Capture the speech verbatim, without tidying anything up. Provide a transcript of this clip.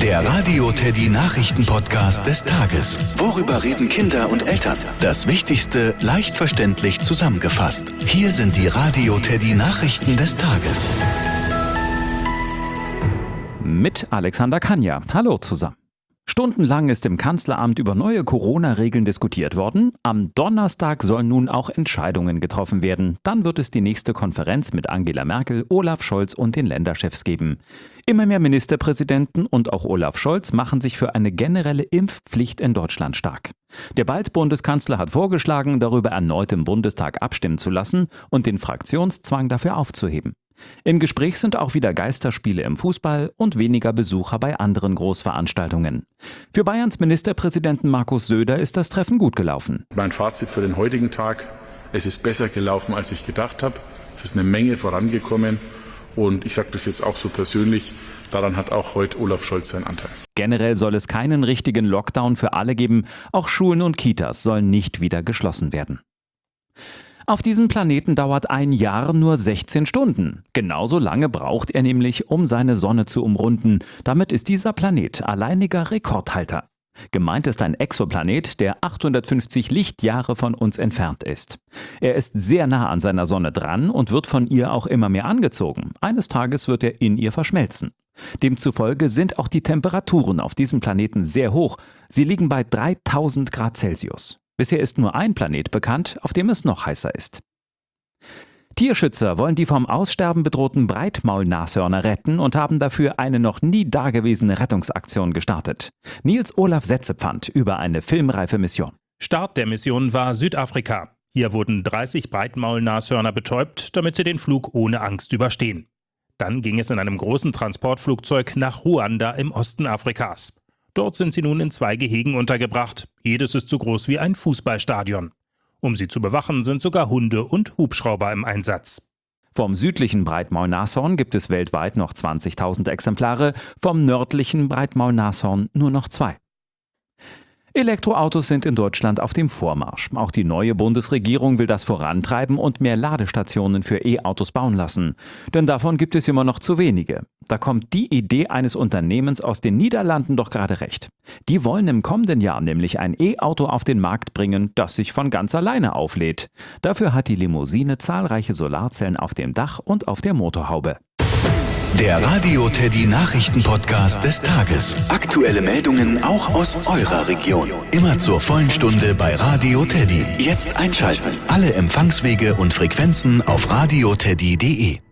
Der Radio Teddy Nachrichten-Podcast des Tages. Worüber reden Kinder und Eltern? Das Wichtigste leicht verständlich zusammengefasst. Hier sind die Radio Teddy Nachrichten des Tages. Mit Alexander Kanja. Hallo zusammen. Stundenlang ist im Kanzleramt über neue Corona-Regeln diskutiert worden. Am Donnerstag sollen nun auch Entscheidungen getroffen werden. Dann wird es die nächste Konferenz mit Angela Merkel, Olaf Scholz und den Länderchefs geben. Immer mehr Ministerpräsidenten und auch Olaf Scholz machen sich für eine generelle Impfpflicht in Deutschland stark. Der Bald-Bundeskanzler hat vorgeschlagen, darüber erneut im Bundestag abstimmen zu lassen und den Fraktionszwang dafür aufzuheben. Im Gespräch sind auch wieder Geisterspiele im Fußball und weniger Besucher bei anderen Großveranstaltungen. Für Bayerns Ministerpräsidenten Markus Söder ist das Treffen gut gelaufen. Mein Fazit für den heutigen Tag: Es ist besser gelaufen, als ich gedacht habe. Es ist eine Menge vorangekommen und ich sage das jetzt auch so persönlich, daran hat auch heute Olaf Scholz seinen Anteil. Generell soll es keinen richtigen Lockdown für alle geben. Auch Schulen und Kitas sollen nicht wieder geschlossen werden. Auf diesem Planeten dauert ein Jahr nur sechzehn Stunden. Genauso lange braucht er nämlich, um seine Sonne zu umrunden. Damit ist dieser Planet alleiniger Rekordhalter. Gemeint ist ein Exoplanet, der achthundertfünfzig Lichtjahre von uns entfernt ist. Er ist sehr nah an seiner Sonne dran und wird von ihr auch immer mehr angezogen. Eines Tages wird er in ihr verschmelzen. Demzufolge sind auch die Temperaturen auf diesem Planeten sehr hoch. Sie liegen bei dreitausend Grad Celsius. Bisher ist nur ein Planet bekannt, auf dem es noch heißer ist. Tierschützer wollen die vom Aussterben bedrohten Breitmaulnashörner retten und haben dafür eine noch nie dagewesene Rettungsaktion gestartet. Nils Olaf Setzepfand über eine filmreife Mission. Start der Mission war Südafrika. Hier wurden dreißig Breitmaulnashörner betäubt, damit sie den Flug ohne Angst überstehen. Dann ging es in einem großen Transportflugzeug nach Ruanda im Osten Afrikas. Dort sind sie nun in zwei Gehegen untergebracht. Jedes ist so groß wie ein Fußballstadion. Um sie zu bewachen, sind sogar Hunde und Hubschrauber im Einsatz. Vom südlichen Breitmaulnashorn gibt es weltweit noch zwanzigtausend Exemplare, vom nördlichen Breitmaulnashorn nur noch zwei. Elektroautos sind in Deutschland auf dem Vormarsch. Auch die neue Bundesregierung will das vorantreiben und mehr Ladestationen für E-Autos bauen lassen. Denn davon gibt es immer noch zu wenige. Da kommt die Idee eines Unternehmens aus den Niederlanden doch gerade recht. Die wollen im kommenden Jahr nämlich ein E-Auto auf den Markt bringen, das sich von ganz alleine auflädt. Dafür hat die Limousine zahlreiche Solarzellen auf dem Dach und auf der Motorhaube. Der Radio Teddy Nachrichten-Podcast des Tages. Aktuelle Meldungen auch aus eurer Region. Immer zur vollen Stunde bei Radio Teddy. Jetzt einschalten. Alle Empfangswege und Frequenzen auf radioteddy punkt de.